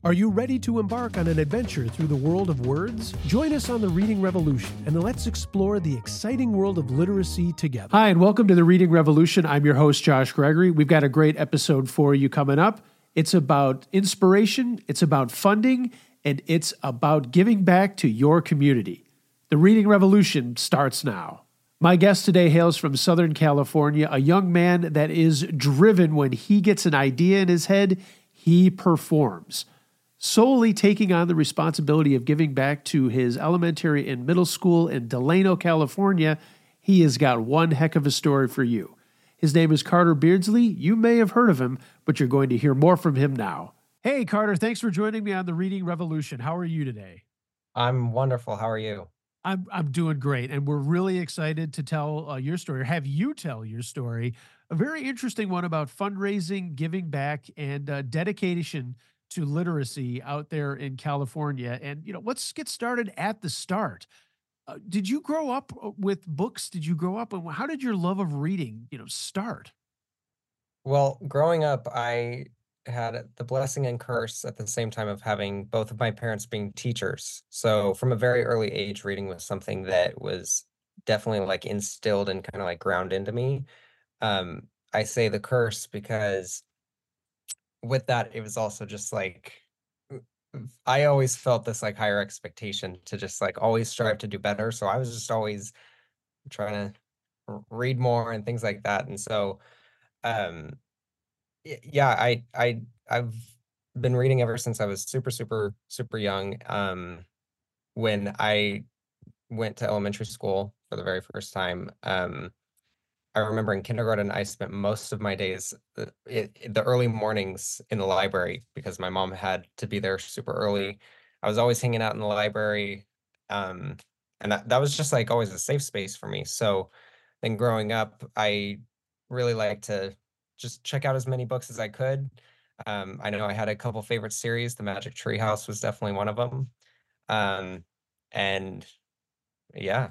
Are you ready to embark on an adventure through the world of words? Join us on the Reading Revolution and let's explore the exciting world of literacy together. Hi, and welcome to the Reading Revolution. I'm your host, Josh Gregory. We've got a great episode for you coming up. It's about inspiration, it's about funding, and it's about giving back to your community. The Reading Revolution starts now. My guest today hails from Southern California, a young man that is driven when he gets an idea in his head, he performs. Solely taking on the responsibility of giving back to his elementary and middle school in Delano, California, he has got one heck of a story for you. His name is Carter Beardsley. You may have heard of him, but you're going to hear more from him now. Hey, Carter, thanks for joining me on the Reading Revolution. How are you today? I'm wonderful. How are you? I'm doing great, and we're really excited to tell your story, or have you tell your story. A very interesting one about fundraising, giving back, and dedication to literacy out there in California. And, let's get started at the start. Did you grow up with books? Did you grow up, and how did your love of reading, start? Well, growing up, I had the blessing and curse at the same time of having both of my parents being teachers. So from a very early age, reading was something that was definitely like instilled and kind of like ground into me. I say the curse because with that, it was also just like I always felt this like higher expectation to just like always strive to do better. So I was just always trying to read more and things like that. And so um yeah, I've been reading ever since I was super young. When I went to elementary school for the very first time, I remember in kindergarten I spent most of my days the early mornings in the library because my mom had to be there super early. I was always hanging out in the library, um, and that was just like always a safe space for me. So then growing up, I really liked to just check out as many books as I could. I know I had a couple favorite series. The Magic Tree House was definitely one of them. Um, and yeah,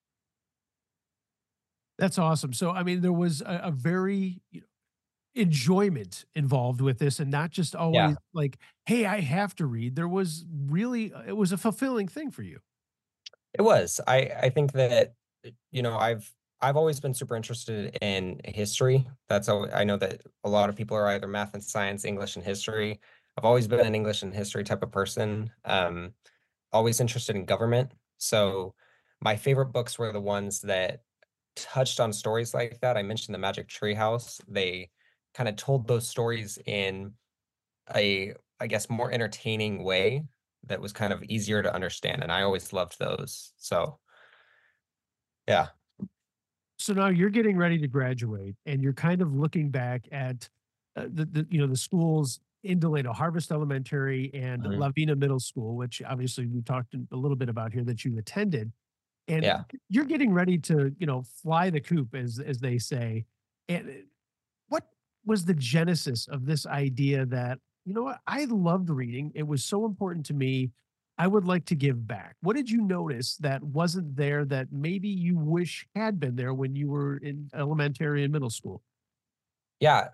That's awesome. So, I mean, there was a very enjoyment involved with this, and not just always yeah, like, hey, I have to read. There was really, it was a fulfilling thing for you. it was. I think that I've always been super interested in history. I know that a lot of people are either math and science, English and history. I've always been an English and history type of person. Always interested in government. So my favorite books were the ones that touched on stories like that. I mentioned the Magic Tree House. They kind of told those stories in I guess, more entertaining way that was kind of easier to understand. And I always loved those. So yeah, So now you're getting ready to graduate, and you're kind of looking back at the schools in Delano, Harvest Elementary and mhm, Lavina Middle School, which obviously we talked a little bit about here that you attended. And yeah. you're getting ready to, fly the coop, as they say. And what was the genesis of this idea that, what, I loved reading. It was so important to me. I would like to give back. What did you notice that wasn't there that maybe you wish had been there when you were in elementary and middle school? Yeah,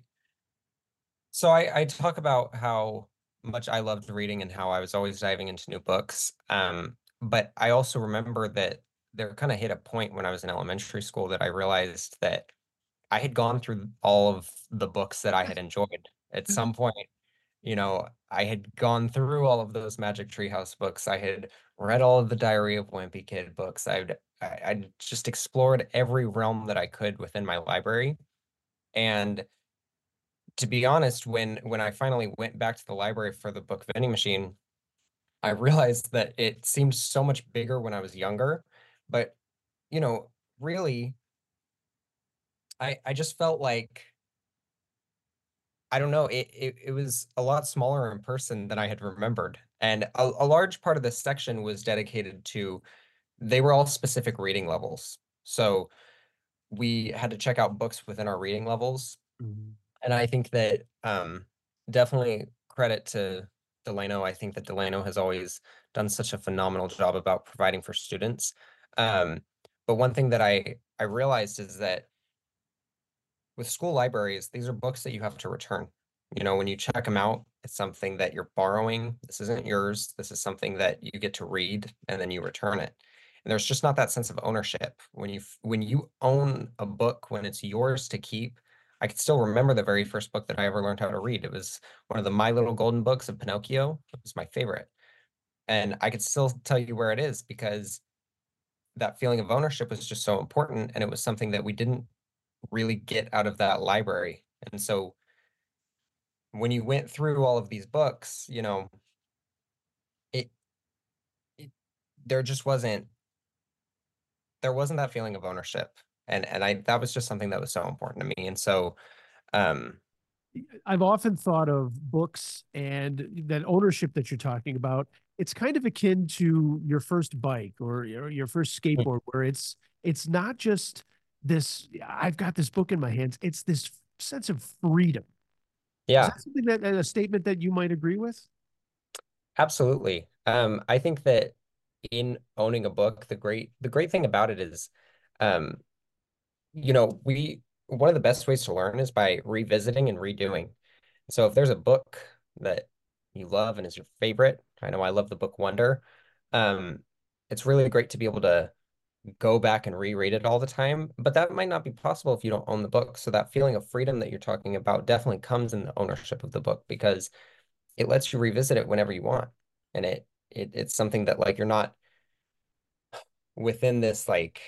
I talk about how much I loved reading and how I was always diving into new books. But I also remember that there kind of hit a point when I was in elementary school that I realized that I had gone through all of the books that I had enjoyed. At some point, I had gone through all of those Magic Treehouse books. I had read all of the Diary of Wimpy Kid books. I'd just explored every realm that I could within my library. And to be honest, when I finally went back to the library for the book vending machine, I realized that it seemed so much bigger when I was younger. But, really, I just felt like I don't know, it was a lot smaller in person than I had remembered. And a large part of this section was dedicated to they were all specific reading levels. So we had to check out books within our reading levels. Mhm. And I think that definitely credit to Delano. I think that Delano has always done such a phenomenal job about providing for students. Um, but one thing that I realized is that with school libraries, these are books that you have to return. You know, when you check them out, it's something that you're borrowing. This isn't yours. This is something that you get to read and then you return it. And there's just not that sense of ownership. When you own a book, when it's yours to keep, I can still remember the very first book that I ever learned how to read. It was one of the My Little Golden Books of Pinocchio. It was my favorite. And I could still tell you where it is because that feeling of ownership was just so important. And it was something that we didn't really get out of that library. And so when you went through all of these books, you know, it, it there just wasn't that feeling of ownership. And I that was just something that was so important to me. And so um I've often thought of books and that ownership that you're talking about. It's kind of akin to your first bike or your first skateboard, where it's not just this, I've got this book in my hands. It's this sense of freedom. Is yeah, that something that a statement that you might agree with? absolutely. I think that in owning a book, the great thing about it is um you know, we one of the best ways to learn is by revisiting and redoing. So if there's a book that you love and is your favorite, I know I love the book Wonder. Um, it's really great to be able to go back and reread it all the time, but that might not be possible if you don't own the book. So that feeling of freedom that you're talking about definitely comes in the ownership of the book because it lets you revisit it whenever you want. And it's something that like you're not within this like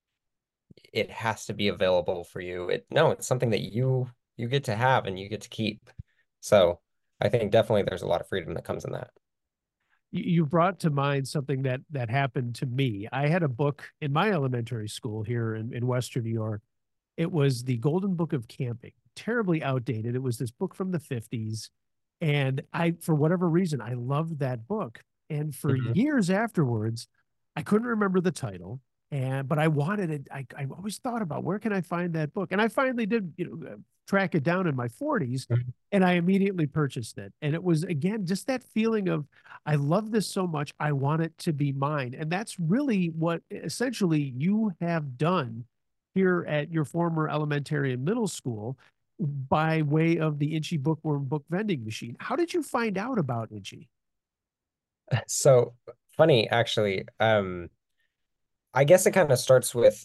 it has to be available for you. No, it's something that you get to have and you get to keep. So I think definitely there's a lot of freedom that comes in that. You brought to mind something that happened to me. I had a book in my elementary school here in Western New York. It was the Golden Book of Camping, terribly outdated. It was this book from the 50s. And I, for whatever reason, I loved that book. And for Mhm. years afterwards, I couldn't remember the title. But I wanted it. I always thought about where can I find that book? And I finally did, track it down in my 40s, and I immediately purchased it. And it was, again, just that feeling of, I love this so much. I want it to be mine. And that's really what essentially you have done here at your former elementary and middle school by way of the Inchy Bookworm book vending machine. How did you find out about Inchy? So funny, actually. I guess it kind of starts with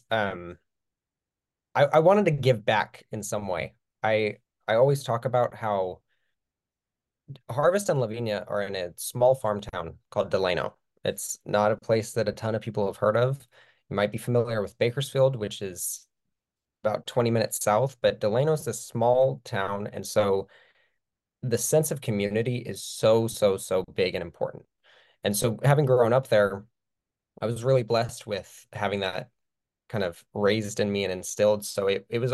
I wanted to give back in some way. I always talk about how Harvest and Lavinia are in a small farm town called Delano. It's not a place that a ton of people have heard of. You might be familiar with Bakersfield, which is about 20 minutes south, but Delano's this small town, and so the sense of community is so, so, so big and important. And so having grown up there, I was really blessed with having that kind of raised in me and instilled. So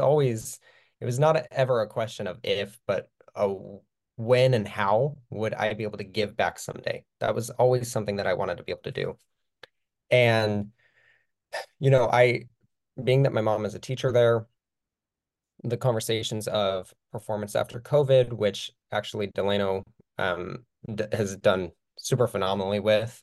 it was not ever a question of if, but a when and how would I be able to give back someday. That was always something that I wanted to be able to do. And, you know, being that my mom is a teacher there, the conversations of performance after COVID, which actually Delano has done super phenomenally with.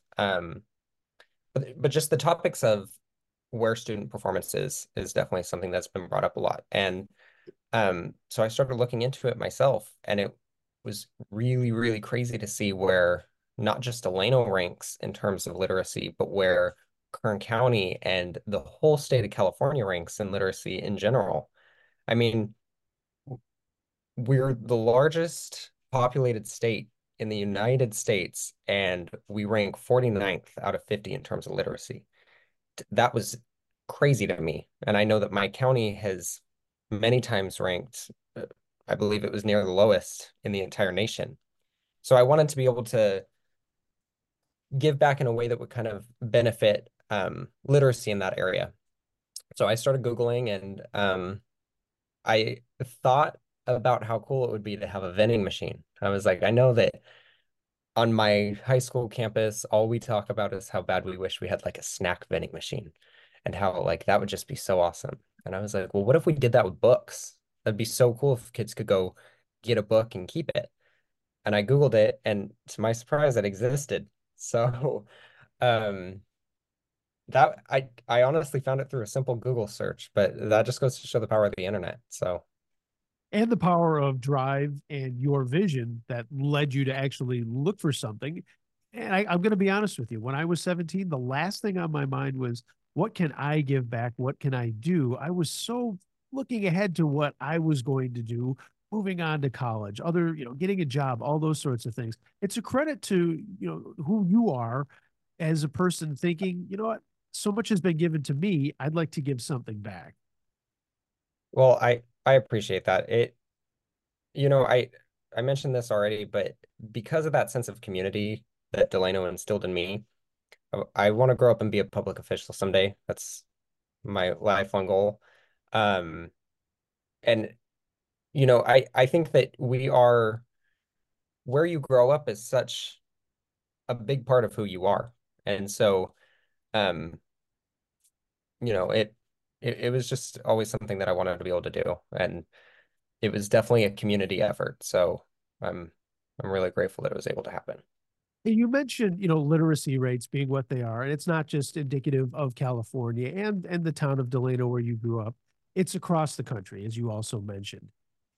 But just the topics of where student performance is definitely something that's been brought up a lot. And so I started looking into it myself, and it was really, really crazy to see where not just Delano ranks in terms of literacy, but where Kern County and the whole state of California ranks in literacy in general. I mean, we're the largest populated state in the United States, and we rank 49th out of 50 in terms of literacy. That was crazy to me. And I know that my county has many times ranked, I believe it was near the lowest in the entire nation. So I wanted to be able to give back in a way that would kind of benefit literacy in that area. So I started Googling and I thought about how cool it would be to have a vending machine. I was like, I know that on my high school campus, all we talk about is how bad we wish we had like a snack vending machine and how like that would just be so awesome. And I was like, well, what if we did that with books? That'd be so cool if kids could go get a book and keep it. And I Googled it, and to my surprise, it existed. So um that I honestly found it through a simple Google search, but that just goes to show the power of the internet. So and the power of drive and your vision that led you to actually look for something. And I'm going to be honest with you. When I was 17, the last thing on my mind was, what can I give back? What can I do? I was so looking ahead to what I was going to do, moving on to college, other, getting a job, all those sorts of things. It's a credit to, who you are as a person thinking, you know what, so much has been given to me. I'd like to give something back. Well, I appreciate that. You know, I mentioned this already, but because of that sense of community that Delano instilled in me, I want to grow up and be a public official someday. That's my lifelong goal. Um, and I think that we are where you grow up is such a big part of who you are. And so, um, it was just always something that I wanted to be able to do. And it was definitely a community effort. So I'm I'm really grateful that it was able to happen. You mentioned, literacy rates being what they are, and it's not just indicative of California and the town of Delano where you grew up. It's across the country, as you also mentioned.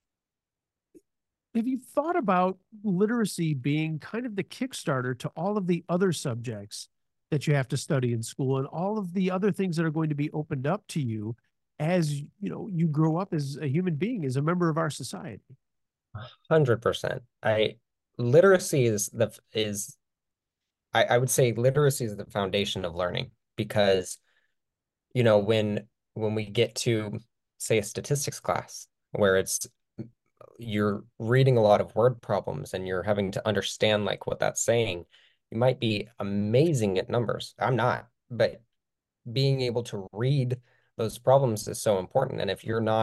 Have you thought about literacy being kind of the Kickstarter to all of the other subjects that you have to study in school and all of the other things that are going to be opened up to you as you grow up as a human being, as a member of our society? 100%. I literacy is I would say literacy is the foundation of learning because when we get to say a statistics class where you're reading a lot of word problems and you're having to understand like what that's saying, you might be amazing at numbers. I'm not, but being able to read those problems is so important. And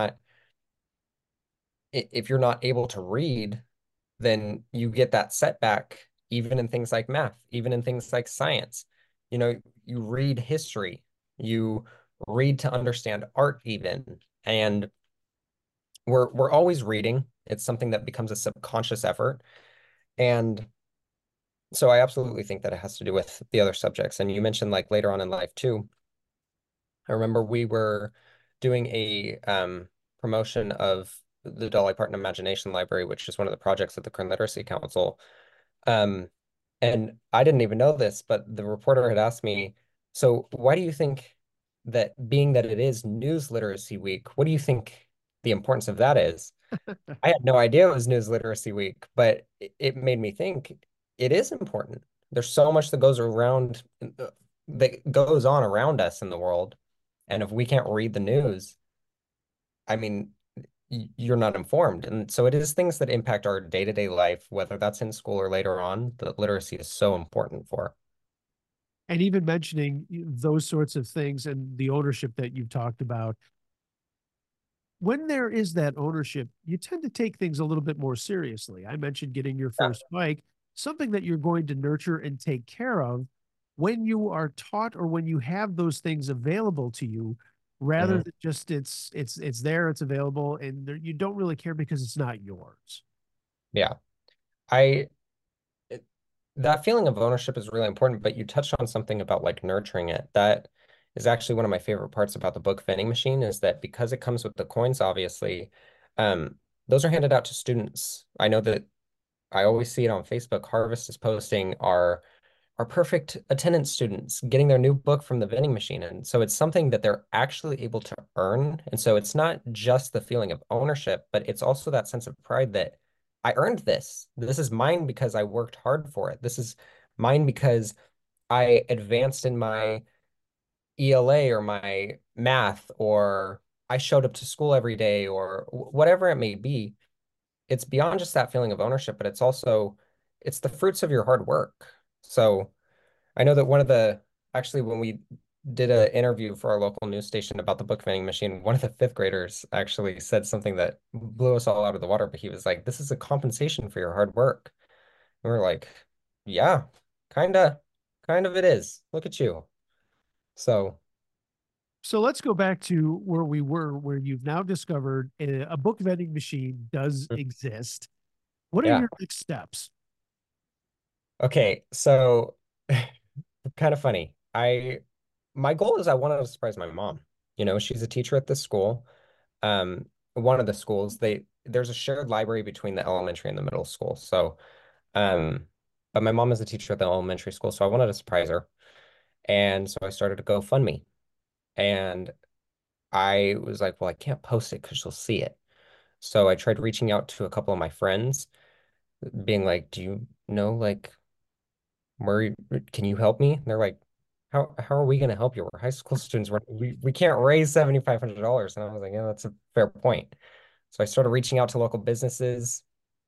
if you're not able to read, then you get that setback even in things like math, even in things like science. You read history, you read to understand art even, and we're always reading. It's something that becomes a subconscious effort. And so I absolutely think that it has to do with the other subjects. And you mentioned like later on in life too. I remember we were doing a promotion of the Dolly Parton Imagination Library, which is one of the projects of the Kern Literacy Council. Um, and I didn't even know this, but the reporter had asked me, so why do you think that being that it is News Literacy Week, what do you think the importance of that is? I had no idea it was News Literacy Week, but it made me think it is important. There's so much that goes around that goes on around us in the world. And if we can't read the news, I mean, you're not informed. And so it is things that impact our day-to-day life, whether that's in school or later on, that literacy is so important for. And even mentioning those sorts of things and the ownership that you've talked about, when there is that ownership, you tend to take things a little bit more seriously. I mentioned getting your Yeah. first bike, something that you're going to nurture and take care of when you are taught or when you have those things available to you, rather Mhm. than just it's there, it's available, and there, you don't really care because it's not yours. Yeah. I that feeling of ownership is really important, but you touched on something about like nurturing it. That is actually one of my favorite parts about the book vending machine is that because it comes with the coins, obviously, um, those are handed out to students. I know that I always see it on Facebook. Harvest is posting our perfect attendance students getting their new book from the vending machine. And so it's something that they're actually able to earn. And so it's not just the feeling of ownership, but it's also that sense of pride that I earned this. This is mine because I worked hard for it. This is mine because I advanced in my ELA or my math, or I showed up to school every day, or whatever it may be. It's beyond just that feeling of ownership, but it's the fruits of your hard work. So I know that actually, when we did an interview for our local news station about the book vending machine, one of the fifth graders actually said something that blew us all out of the water, but he was like, this is a compensation for your hard work. And we are like, yeah, kinda, kind of it is. Look at you. So, So let's go back to where we were, where you've now discovered a book vending machine does exist. What are yeah. your next steps? Okay, so kind of funny. My goal is I wanted to surprise my mom. She's a teacher at this school. One of the schools. there's a shared library between the elementary and the middle school. So, um, but my mom is a teacher at the elementary school, so I wanted to surprise her. And so I started a GoFundMe. And I was like, well, I can't post it because she'll see it. So I tried reaching out to a couple of my friends, being like, do you know, like, where can you help me? And they're like, how are we going to help you? We're high school students. We can't raise $7,500. And I was like, yeah, that's a fair point. So I started reaching out to local businesses.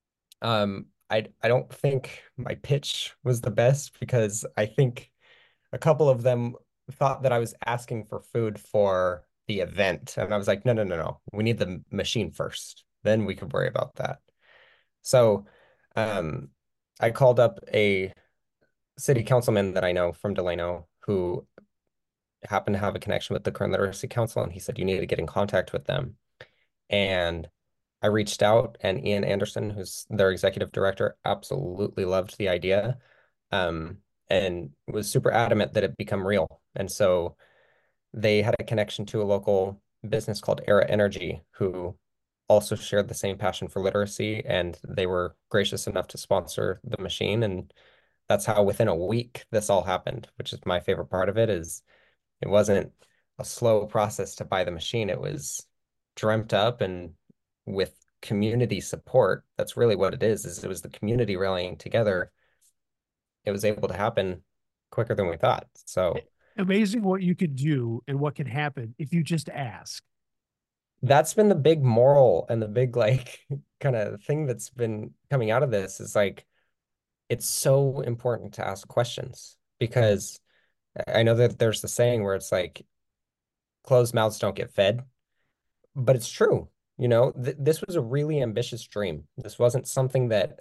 I don't think my pitch was the best because I think a couple of them thought that I was asking for food for the event. And I was like, no, no, no, no. We need the machine first. Then we could worry about that. So um, I called up a city councilman that I know from Delano who happened to have a connection with the Kern Literacy Council. And he said, you need to get in contact with them. And I reached out, and Ian Anderson, who's their executive director, absolutely loved the idea, um, and was super adamant that it become real. And so they had a connection to a local business called Era Energy, who also shared the same passion for literacy, and they were gracious enough to sponsor the machine. And that's how within a week this all happened, which is my favorite part of it, is it wasn't a slow process to buy the machine. It was dreamt up and with community support. That's really what it is it was the community rallying together. It was able to happen quicker than we thought. So Amazing what you can do and what can happen if you just ask. that's been the big moral and the big like kind of thing that's been coming out of this is like it's so important to ask questions because I know that there's the saying where it's like closed mouths don't get fed, but it's true. This was a really ambitious dream. This wasn't something that,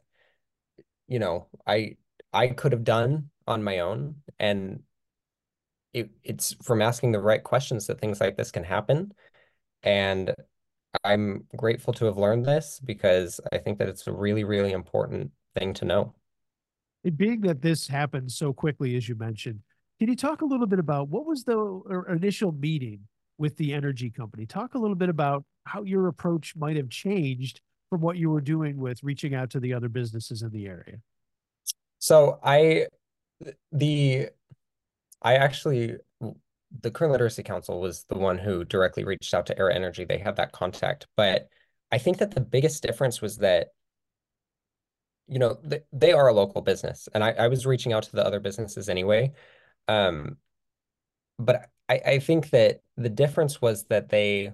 I could have done on my own. And it's from asking the right questions that things like this can happen. And I'm grateful to have learned this because I think that it's a really, really important thing to know. And being that this happened so quickly, as you mentioned, can you talk a little bit about what was the initial meeting with the energy company? Talk a little bit about how your approach might have changed from what you were doing with reaching out to the other businesses in the area. So the, I actually, the Kern Literacy Council was the one who directly reached out to Era Energy. They had that contact. But I think that the biggest difference was that, they are a local business. And I was reaching out to the other businesses anyway. Um, but I think that the difference was that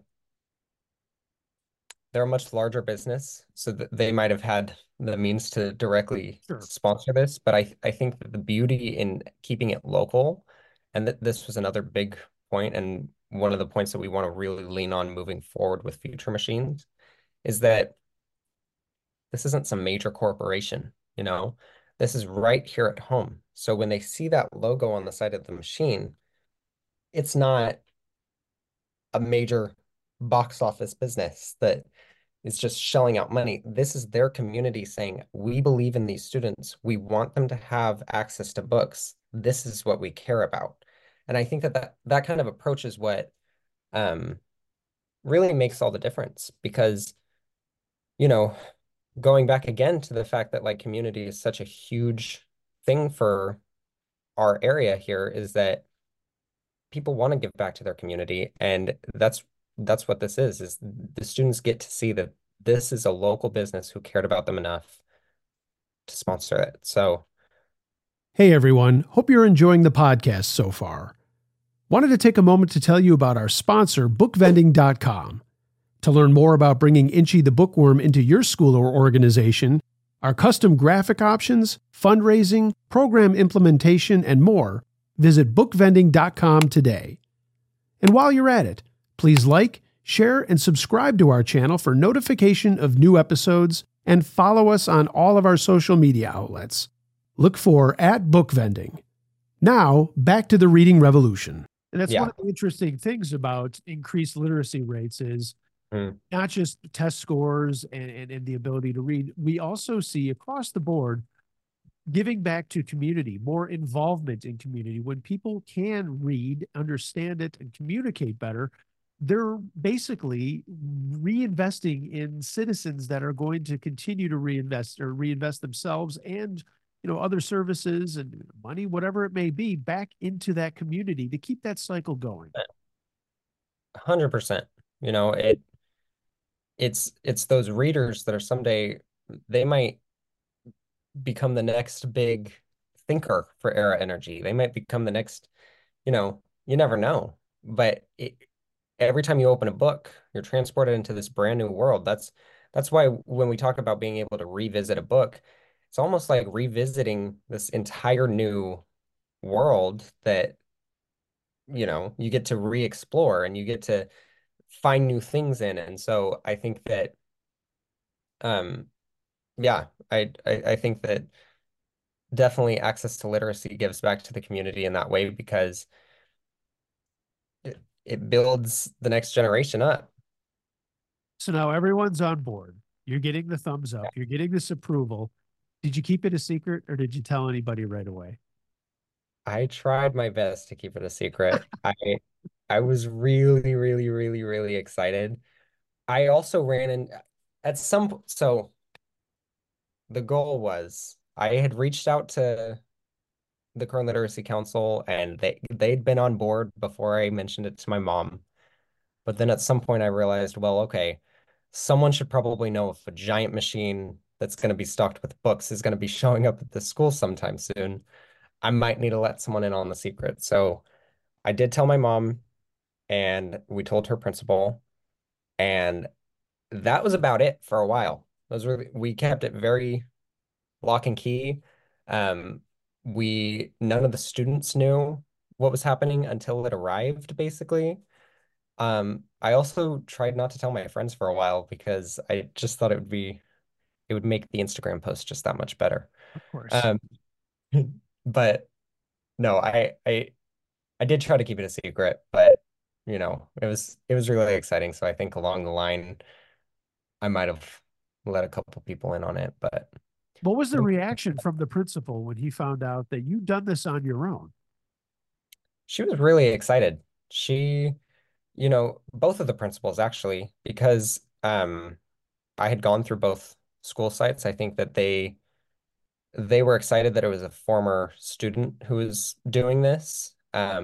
they're a much larger business, so that they might have had the means to directly Sure. sponsor this. But I think that the beauty in keeping it local, and that this was another big point, and one of the points that we want to really lean on moving forward with future machines, is that this isn't some major corporation, This is right here at home. So when they see that logo on the side of the machine, it's not a major box office business that is just shelling out money. This is their community saying, we believe in these students. We want them to have access to books. This is what we care about. And I think that kind of approach is what um, really makes all the difference because, you know, going back again to the fact that like community is such a huge thing for our area here is that people want to give back to their community. And that's what this is the students get to see that this is a local business who cared about them enough to sponsor it. So, hey everyone, hope you're enjoying the podcast so far. Wanted to take a moment to tell you about our sponsor, bookvending.com. To learn more about bringing Inchy the Bookworm into your school or organization, our custom graphic options, fundraising, program implementation, and more, visit bookvending.com today. And while you're at it, please like, share, and subscribe to our channel for notification of new episodes and follow us on all of our social media outlets. Look for @bookvending. Now, back to the reading revolution. And that's one of the interesting things about increased literacy rates is not just test scores and the ability to read. We also see across the board giving back to community, more involvement in community. When people can read, understand it, and communicate better, they're basically reinvesting in citizens that are going to continue to reinvest themselves and other services and money, whatever it may be, back into that community to keep that cycle going. 100%. You know, it's those readers that are someday they might become the next big thinker for Era Energy. They might become the next, you never know. But every time you open a book, you're transported into this brand new world. That's why when we talk about being able to revisit a book, it's almost like revisiting this entire new world that, you get to re-explore and you get to find new things in. And so I think that um yeah, I think that definitely access to literacy gives back to the community in that way because it builds the next generation up. So now everyone's on board. You're getting the thumbs up. You're getting this approval. Did you keep it a secret or did you tell anybody right away? I tried my best to keep it a secret. I was really, really, really, really excited. I also ran in at so the goal was I had reached out to the Kern Literacy Council and they'd been on board before I mentioned it to my mom. But then at some point I realized, well, okay, someone should probably know if a giant machine that's going to be stocked with books is going to be showing up at the school sometime soon. I might need to let someone in on the secret. So I did tell my mom and we told her principal, and that was about it for a while. We kept it very lock and key. Um, we none of the students knew what was happening until it arrived, basically. I also tried not to tell my friends for a while because I just thought it would make the Instagram post just that much better. Of course. Um, but no, I did try to keep it a secret, but it was really exciting. So I think along the line, I might have let a couple people in on it, but What was the reaction from the principal when he found out that you'd done this on your own? she was really excited. She, both of the principals actually, because I had gone through both school sites. I think that they were excited that it was a former student who was doing this.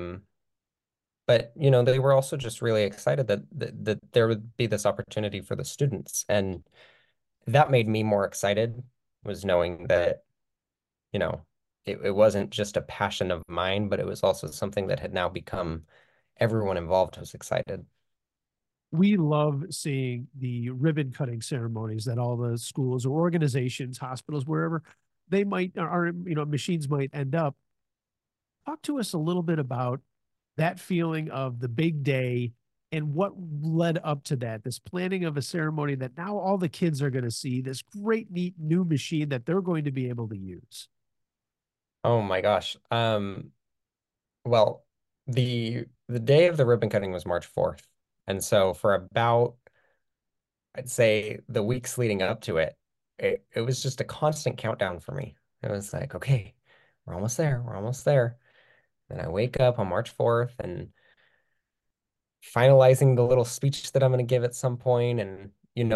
But they were also just really excited that there would be this opportunity for the students. And that made me more excited, was knowing that, you know, it wasn't just a passion of mine, but it was also something that had now become everyone involved was excited. We love seeing the ribbon cutting ceremonies that all the schools or organizations, hospitals, wherever they might are, machines might end up. Talk to us a little bit about that feeling of the big day and what led up to that, this planning of a ceremony that now all the kids are going to see this great, neat new machine that they're going to be able to use. Oh my gosh. Well, the day of the ribbon cutting was March 4th. And so for about I'd say the weeks leading up to it, it was just a constant countdown for me. It was like, okay, we're almost there. We're almost there. Then I wake up on March 4th and finalizing the little speech that I'm going to give at some point. And,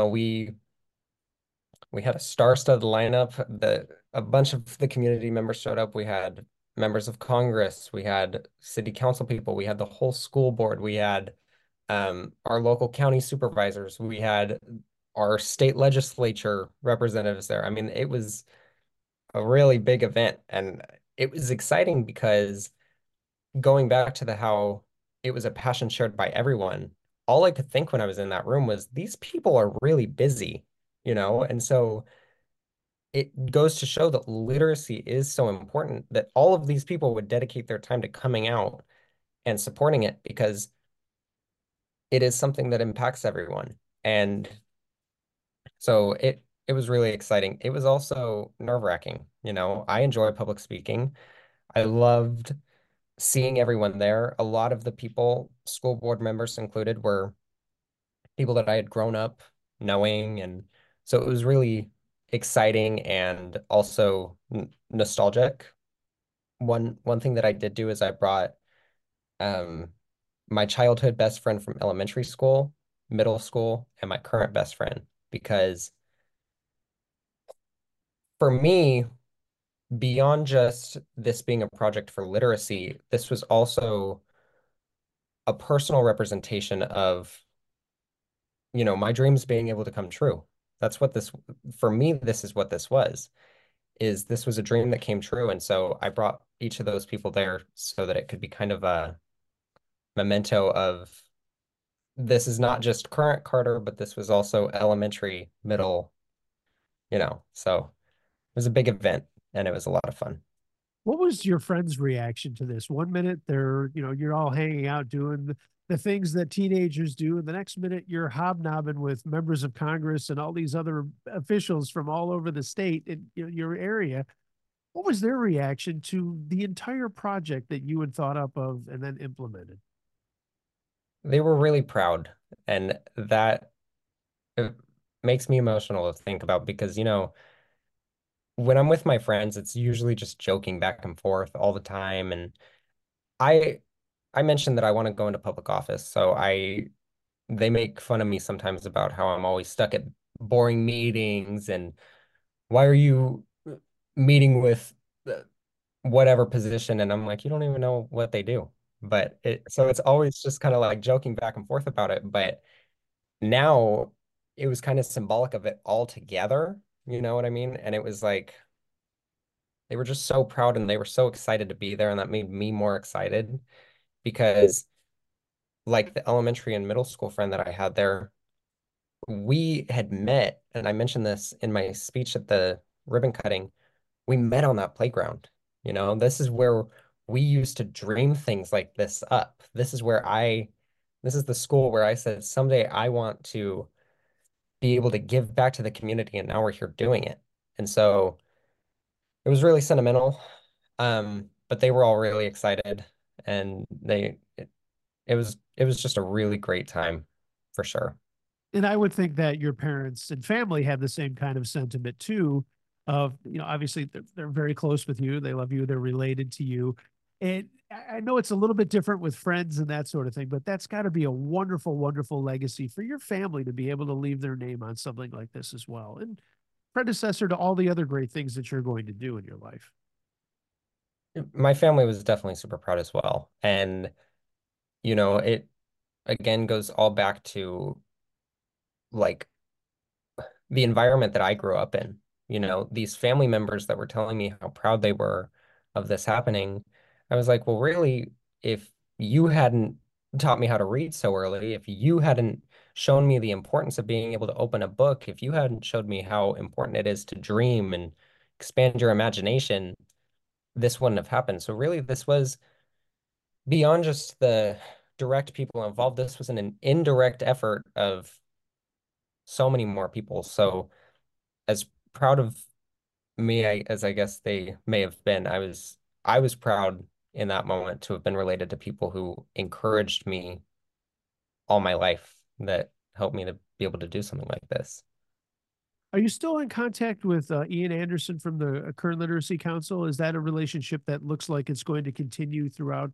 we had a star-studded lineup. A bunch of the community members showed up. We had members of Congress, we had city council people, we had the whole school board, we had our local county supervisors, we had our state legislature representatives there. I mean, it was a really big event, and it was exciting because going back to the how it was a passion shared by everyone, all I could think when I was in that room was these people are really busy, and so it goes to show that literacy is so important that all of these people would dedicate their time to coming out and supporting it because it is something that impacts everyone. And so it was really exciting. It was also nerve-wracking. I enjoy public speaking. I loved seeing everyone there. A lot of the people, school board members included, were people that I had grown up knowing, and so it was really exciting and also nostalgic. One thing that I did do is I brought um my childhood best friend from elementary school, middle school, and my current best friend. Because for me, beyond just this being a project for literacy, this was also a personal representation of, my dreams being able to come true. That's what this, for me, this is what this was, is this was a dream that came true. And so I brought each of those people there so that it could be kind of a memento of this is not just current Carter, but this was also elementary, middle, so it was a big event and it was a lot of fun. What was your friend's reaction to this? One minute they're, you're all hanging out doing the things that teenagers do, and the next minute you're hobnobbing with members of Congress and all these other officials from all over the state in your area. What was their reaction to the entire project that you had thought up of and then implemented? They were really proud, and that it makes me emotional to think about because, when I'm with my friends, it's usually just joking back and forth all the time. And I I mentioned that I want to go into public office, so I they make fun of me sometimes about how I'm always stuck at boring meetings and why are you meeting with whatever position? And I'm like, you don't even know what they do. But it's always just kind of like joking back and forth about it. But now it was kind of symbolic of it all together. You know what I mean? And it was like they were just so proud and they were so excited to be there. And that made me more excited because, like the elementary and middle school friend that I had there, we had met. And I mentioned this in my speech at the ribbon cutting. We met on that playground. This is where we used to dream things like this up. This is the school where I said, someday I want to be able to give back to the community. And now we're here doing it. And so it was really sentimental. But they were all really excited and it was just a really great time for sure. And I would think that your parents and family have the same kind of sentiment too. Of obviously they're very close with you, they love you, they're related to you, and I know it's a little bit different with friends and that sort of thing, but that's got to be a wonderful, wonderful legacy for your family to be able to leave their name on something like this as well, and predecessor to all the other great things that you're going to do in your life. My family was definitely super proud as well. And, it again goes all back to like the environment that I grew up in. These family members that were telling me how proud they were of this happening. I was like, well, really, if you hadn't taught me how to read so early, if you hadn't shown me the importance of being able to open a book, if you hadn't showed me how important it is to dream and expand your imagination, this wouldn't have happened. So really, this was beyond just the direct people involved. This was an indirect effort of so many more people. So as proud of me as I guess they may have been, I was proud in that moment to have been related to people who encouraged me all my life that helped me to be able to do something like this. Are you still in contact with Ian Anderson from the Kern Literacy Council? Is that a relationship that looks like it's going to continue throughout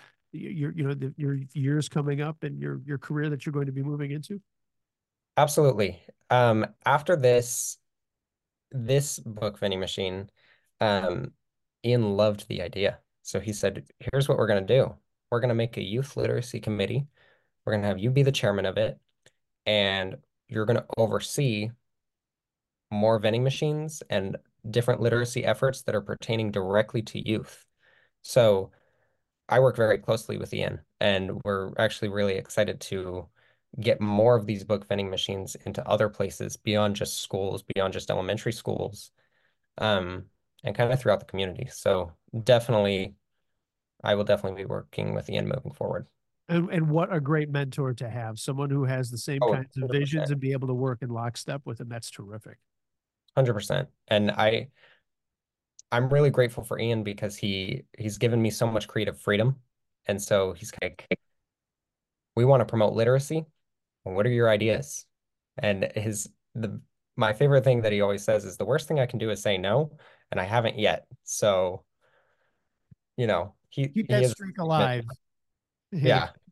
your years coming up and your career that you're going to be moving into? Absolutely. After this book vending machine, um, Ian loved the idea. So he said, here's what we're going to do. We're going to make a youth literacy committee. We're going to have you be the chairman of it, and you're going to oversee more vending machines and different literacy efforts that are pertaining directly to youth. So I work very closely with Ian, and we're actually really excited to get more of these book vending machines into other places beyond just schools, beyond just elementary schools, um, and kind of throughout the community. So definitely, I will definitely be working with Ian moving forward. And what a great mentor to have, someone who has the same Oh, kinds of visions 100%. and be able to work in lockstep with him. That's terrific. 100%. And I'm really grateful for Ian because he's given me so much creative freedom. And so he's like, we want to promote literacy. What are your ideas? And the my favorite thing that he always says is the worst thing I can do is say no, and I haven't yet. So, he Keep he that is streak alive. Yeah. yeah.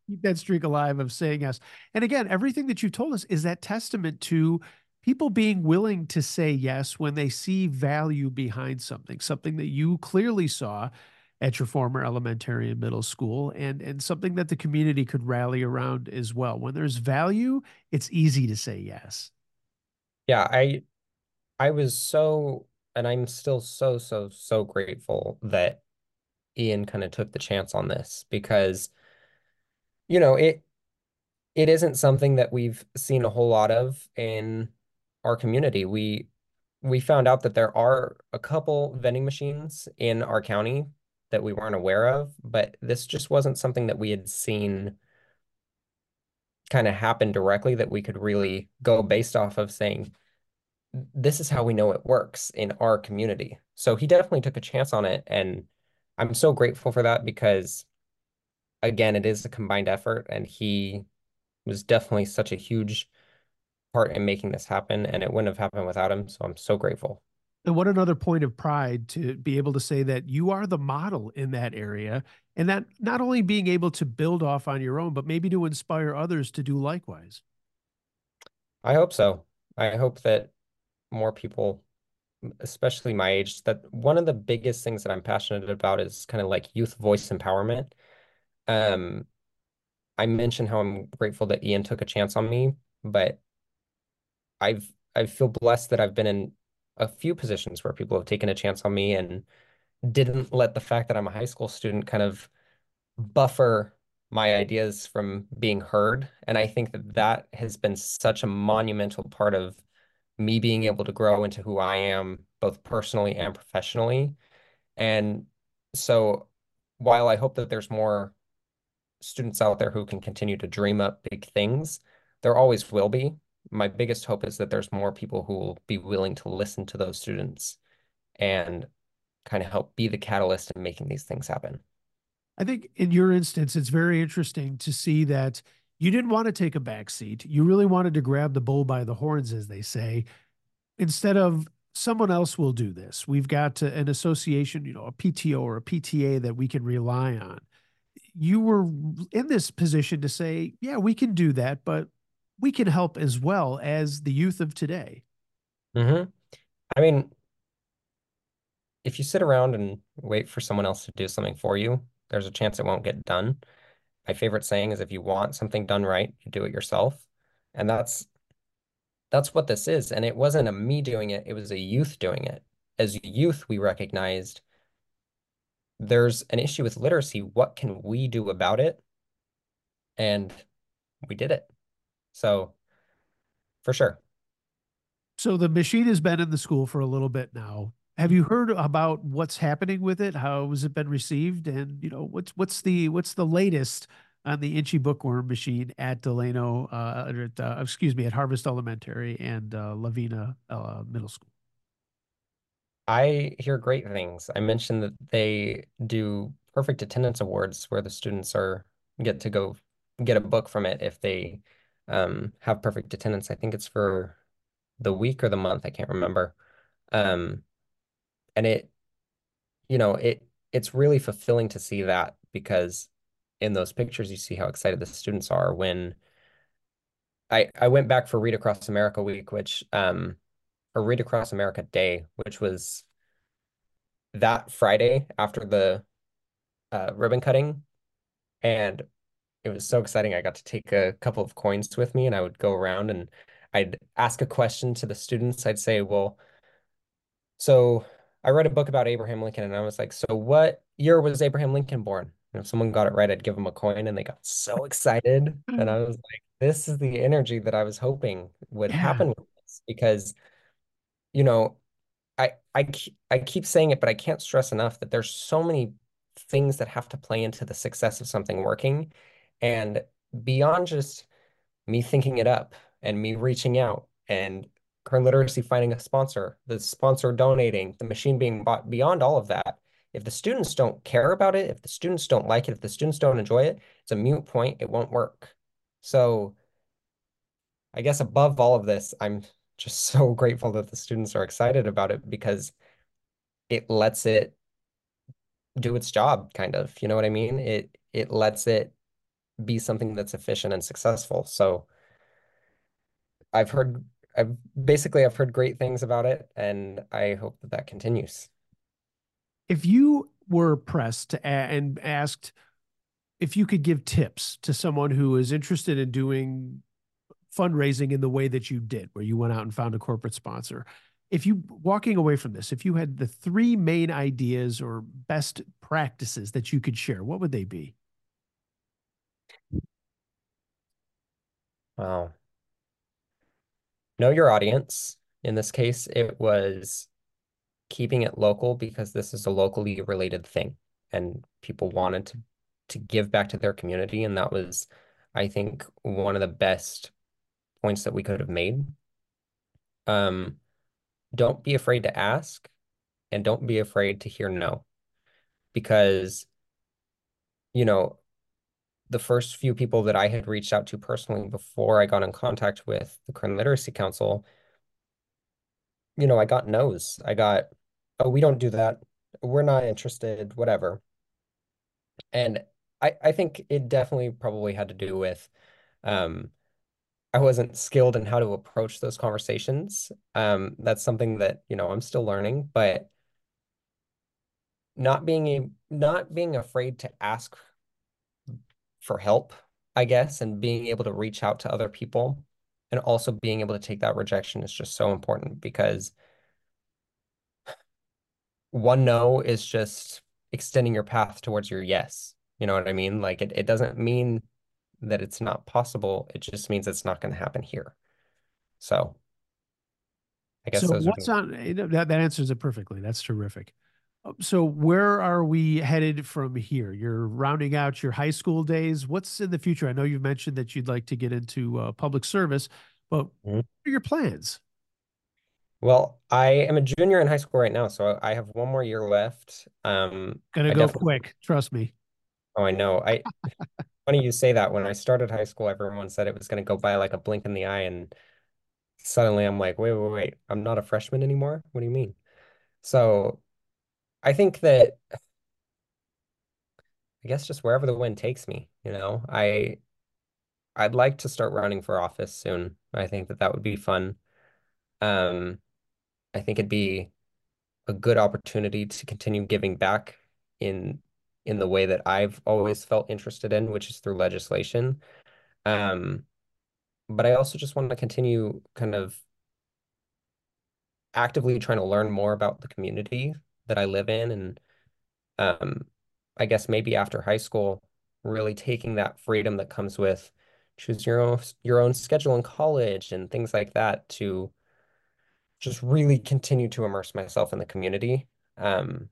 keep that streak alive of saying yes. And again, everything that you told us is that testament to people being willing to say yes when they see value behind something, something that you clearly saw at your former elementary and middle school, and something that the community could rally around as well. When there's value, it's easy to say yes. Yeah, I was so, and I'm still so grateful that Ian kind of took the chance on this because, you know, it isn't something that we've seen a whole lot of in our community. We found out that there are a couple vending machines in our county that we weren't aware of, but this just wasn't something that we had seen kind of happen directly that we could really go based off of saying, this is how we know it works in our community. So he definitely took a chance on it, and I'm so grateful for that because again, it is a combined effort, and he was definitely such a huge part in making this happen, and it wouldn't have happened without him. So I'm so grateful. And what another point of pride to be able to say that you are the model in that area, and that not only being able to build off on your own, but maybe to inspire others to do likewise. I hope so. I hope that more people, especially my age, that one of the biggest things that I'm passionate about is kind of like youth voice empowerment. Um, I mentioned how I'm grateful that Ian took a chance on me, but I feel blessed that I've been in a few positions where people have taken a chance on me and didn't let the fact that I'm a high school student kind of buffer my ideas from being heard. And I think that that has been such a monumental part of me being able to grow into who I am, both personally and professionally. And so while I hope that there's more students out there who can continue to dream up big things, there always will be. My biggest hope is that there's more people who will be willing to listen to those students and kind of help be the catalyst in making these things happen. I think in your instance, it's very interesting to see that you didn't want to take a back seat. You really wanted to grab the bull by the horns, as they say, instead of someone else will do this. We've got an association, a PTO or a PTA that we can rely on. You were in this position to say, yeah, we can do that, but we can help as well as the youth of today. Hmm. I mean, if you sit around and wait for someone else to do something for you, there's a chance it won't get done. My favorite saying is if you want something done right, you do it yourself. And that's what this is. And it wasn't a me doing it, it was a youth doing it. As youth, we recognized there's an issue with literacy. What can we do about it? And we did it. So for sure. So the machine has been in the school for a little bit now. Have you heard about what's happening with it? How has it been received? And what's the latest on the Inchy Bookworm machine at Delano, excuse me, at Harvest Elementary and Lavina Middle School? I hear great things. I mentioned that they do perfect attendance awards where the students are get to go get a book from it if they have perfect attendance. I think it's for the week or the month, I can't remember. Um, and it's really fulfilling to see that because in those pictures you see how excited the students are when I went back for Read Across America Week, which or Read Across America Day, which was that Friday after the ribbon cutting, and it was so exciting. I got to take a couple of coins with me, and I would go around and I'd ask a question to the students. I'd say, well, so I read a book about Abraham Lincoln, and I was like, so what year was Abraham Lincoln born? And if someone got it right, I'd give them a coin, and they got so excited. And I was like, this is the energy that I was hoping would Yeah. happen with this because, you know, I keep saying it, but I can't stress enough that there's so many things that have to play into the success of something working. And beyond just me thinking it up and me reaching out and Kern Literacy finding a sponsor, the sponsor donating, the machine being bought, beyond all of that, if the students don't care about it, if the students don't like it, if the students don't enjoy it, it's a mute point. It won't work. So I guess above all of this, I'm just so grateful that the students are excited about it because it lets it do its job, kind of. You know what I mean? It lets it be something that's efficient and successful. So I've heard, I've heard great things about it, and I hope that that continues. If you were pressed and asked if you could give tips to someone who is interested in doing fundraising in the way that you did, where you went out and found a corporate sponsor, if you walking away from this, if you had the three main ideas or best practices that you could share, what would they be? Wow. Know your audience. In this case, it was keeping it local because this is a locally related thing, and people wanted to give back to their community, and that was, I think, one of the best points that we could have made. Um, don't be afraid to ask, and don't be afraid to hear no, because, you know, the first few people that I had reached out to personally before I got in contact with the Kern Literacy Council, I got no's. I got, oh, we don't do that. We're not interested, whatever. And I think it definitely probably had to do with um, I wasn't skilled in how to approach those conversations. That's something that, I'm still learning, but not being afraid to ask for help, I guess, and being able to reach out to other people and also being able to take that rejection is just so important because one no is just extending your path towards your yes. You know what I mean? Like it doesn't mean that it's not possible. It just means it's not going to happen here. So I guess So those are what's the on that answers it perfectly. That's terrific. So where are we headed from here? You're rounding out your high school days. What's in the future? I know you've mentioned that you'd like to get into public service, but what Mhm. are your plans? Well, I am a junior in high school right now, so I have one more year left. Gonna I go definitely, quick. Trust me. oh, I know. Funny you say that. When I started high school, everyone said it was going to go by like a blink in the eye, and suddenly I'm like, wait, wait, wait, I'm not a freshman anymore? What do you mean? So I think that I guess just wherever the wind takes me, I'd like to start running for office soon. I think that that would be fun. Um, I think it'd be a good opportunity to continue giving back in in the way that I've always felt interested in, which is through legislation. Um, but I also just want to continue kind of actively trying to learn more about the community that I live in, and um, I guess maybe after high school, really taking that freedom that comes with choose your own schedule in college and things like that to just really continue to immerse myself in the community. Um,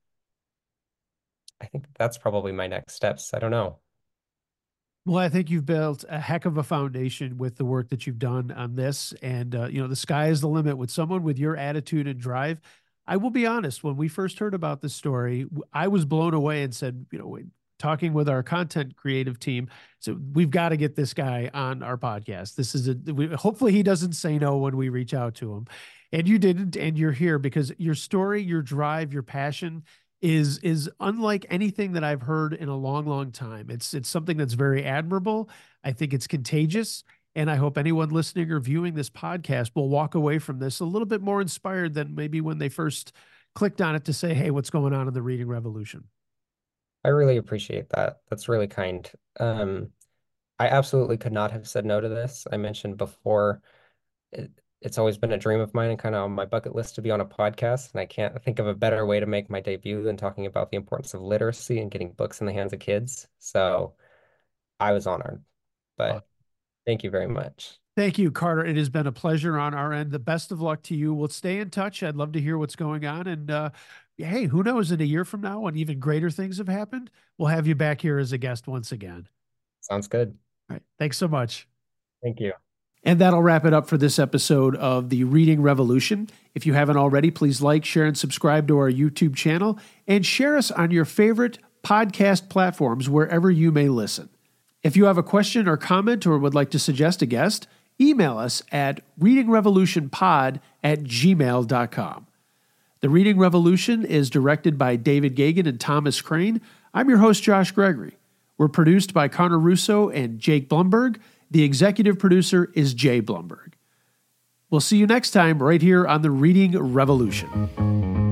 I think that's probably my next steps. I don't know. Well, I think you've built a heck of a foundation with the work that you've done on this. And, the sky is the limit with someone with your attitude and drive. I will be honest, when we first heard about this story, I was blown away and said, talking with our content creative team, so we've got to get this guy on our podcast. Hopefully he doesn't say no when we reach out to him. And you didn't, and you're here because your story, your drive, your passion is unlike anything that I've heard in a long, long time. It's something that's very admirable. I think it's contagious, and I hope anyone listening or viewing this podcast will walk away from this a little bit more inspired than maybe when they first clicked on it to say, "Hey, what's going on in the reading revolution?" I really appreciate that. That's really kind. I absolutely could not have said no to this. I mentioned before, it, it's always been a dream of mine and kind of on my bucket list to be on a podcast. And I can't think of a better way to make my debut than talking about the importance of literacy and getting books in the hands of kids. So I was honored, but thank you very much. Thank you, Carter. It has been a pleasure on our end. The best of luck to you. We'll stay in touch. I'd love to hear what's going on. And hey, who knows, in a year from now, when even greater things have happened, we'll have you back here as a guest once again. Sounds good. All right. Thanks so much. Thank you. And that'll wrap it up for this episode of the Reading Revolution. If you haven't already, please like, share, and subscribe to our YouTube channel and share us on your favorite podcast platforms wherever you may listen. If you have a question or comment or would like to suggest a guest, email us at readingrevolutionpod@gmail.com. The Reading Revolution is directed by David Gagan and Thomas Crane. I'm your host, Josh Gregory. We're produced by Connor Russo and Jake Blumberg. The executive producer is Jay Blumberg. We'll see you next time right here on the Reading Revolution.